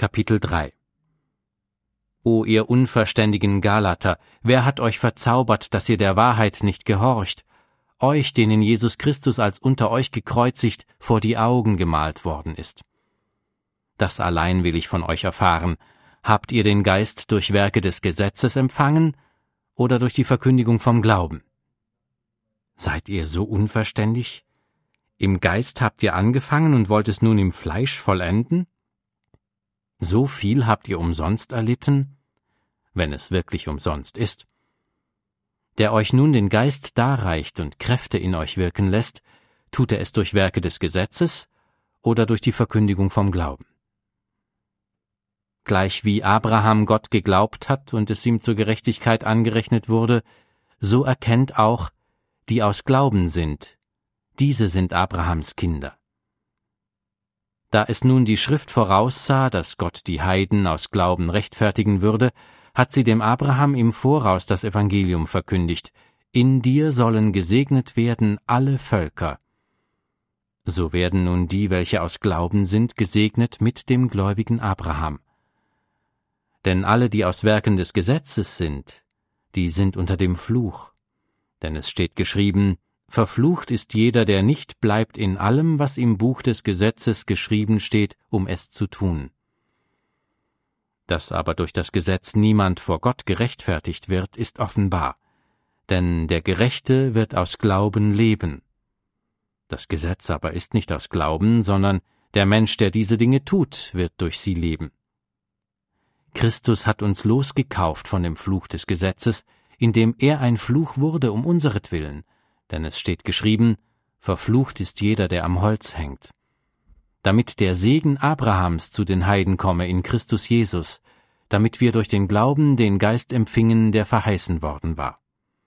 Kapitel 3. O ihr unverständigen Galater, wer hat euch verzaubert, dass ihr der Wahrheit nicht gehorcht? Euch, denen Jesus Christus als unter euch gekreuzigt vor die Augen gemalt worden ist. Das allein will ich von euch erfahren. Habt ihr den Geist durch Werke des Gesetzes empfangen oder durch die Verkündigung vom Glauben? Seid ihr so unverständig? Im Geist habt ihr angefangen und wollt es nun im Fleisch vollenden? So viel habt ihr umsonst erlitten, wenn es wirklich umsonst ist. Der euch nun den Geist darreicht und Kräfte in euch wirken lässt, tut er es durch Werke des Gesetzes oder durch die Verkündigung vom Glauben. Gleich wie Abraham Gott geglaubt hat und es ihm zur Gerechtigkeit angerechnet wurde, so erkennt auch, die aus Glauben sind, diese sind Abrahams Kinder. Da es nun die Schrift voraussah, dass Gott die Heiden aus Glauben rechtfertigen würde, hat sie dem Abraham im Voraus das Evangelium verkündigt: In dir sollen gesegnet werden alle Völker. So werden nun die, welche aus Glauben sind, gesegnet mit dem gläubigen Abraham. Denn alle, die aus Werken des Gesetzes sind, die sind unter dem Fluch. Denn es steht geschrieben: Verflucht ist jeder, der nicht bleibt in allem, was im Buch des Gesetzes geschrieben steht, um es zu tun. Dass aber durch das Gesetz niemand vor Gott gerechtfertigt wird, ist offenbar. Denn der Gerechte wird aus Glauben leben. Das Gesetz aber ist nicht aus Glauben, sondern der Mensch, der diese Dinge tut, wird durch sie leben. Christus hat uns losgekauft von dem Fluch des Gesetzes, indem er ein Fluch wurde um unseretwillen. Denn es steht geschrieben: Verflucht ist jeder, der am Holz hängt. Damit der Segen Abrahams zu den Heiden komme in Christus Jesus, damit wir durch den Glauben den Geist empfingen, der verheißen worden war.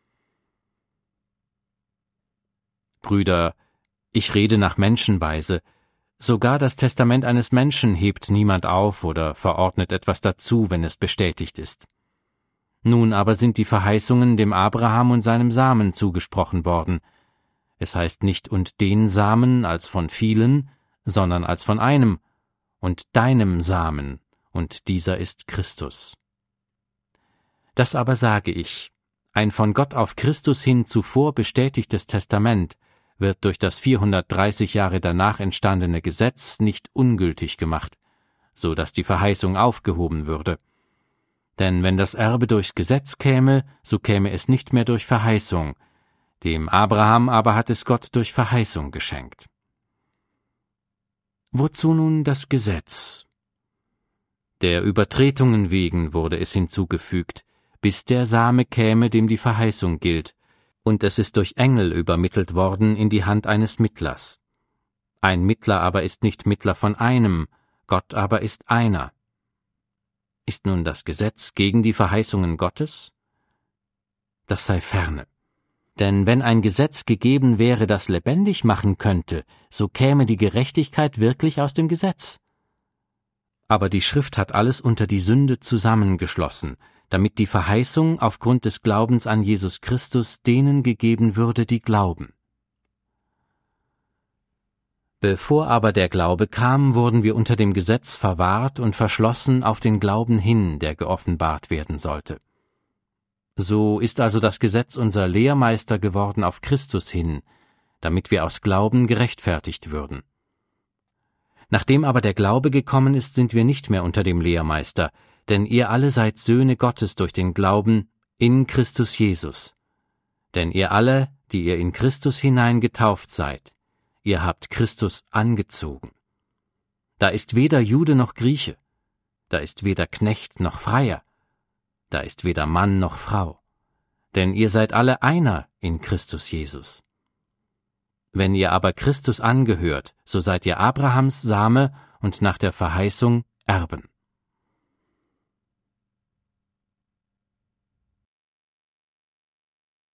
Brüder, ich rede nach Menschenweise. Sogar das Testament eines Menschen hebt niemand auf oder verordnet etwas dazu, wenn es bestätigt ist. Nun aber sind die Verheißungen dem Abraham und seinem Samen zugesprochen worden. Es heißt nicht und den Samen als von vielen, sondern als von einem, und deinem Samen, und dieser ist Christus. Das aber sage ich: Ein von Gott auf Christus hin zuvor bestätigtes Testament wird durch das 430 Jahre danach entstandene Gesetz nicht ungültig gemacht, so dass die Verheißung aufgehoben würde. Denn wenn das Erbe durchs Gesetz käme, so käme es nicht mehr durch Verheißung, dem Abraham aber hat es Gott durch Verheißung geschenkt. Wozu nun das Gesetz? Der Übertretungen wegen wurde es hinzugefügt, bis der Same käme, dem die Verheißung gilt, und es ist durch Engel übermittelt worden in die Hand eines Mittlers. Ein Mittler aber ist nicht Mittler von einem, Gott aber ist einer. Ist nun das Gesetz gegen die Verheißungen Gottes? Das sei ferne. Denn wenn ein Gesetz gegeben wäre, das lebendig machen könnte, so käme die Gerechtigkeit wirklich aus dem Gesetz. Aber die Schrift hat alles unter die Sünde zusammengeschlossen, damit die Verheißung aufgrund des Glaubens an Jesus Christus denen gegeben würde, die glauben. Bevor aber der Glaube kam, wurden wir unter dem Gesetz verwahrt und verschlossen auf den Glauben hin, der geoffenbart werden sollte. So ist also das Gesetz unser Lehrmeister geworden auf Christus hin, damit wir aus Glauben gerechtfertigt würden. Nachdem aber der Glaube gekommen ist, sind wir nicht mehr unter dem Lehrmeister, denn ihr alle seid Söhne Gottes durch den Glauben in Christus Jesus. Denn ihr alle, die ihr in Christus hinein getauft seid, ihr habt Christus angezogen. Da ist weder Jude noch Grieche, da ist weder Knecht noch Freier, da ist weder Mann noch Frau, denn ihr seid alle einer in Christus Jesus. Wenn ihr aber Christus angehört, so seid ihr Abrahams Same und nach der Verheißung Erben.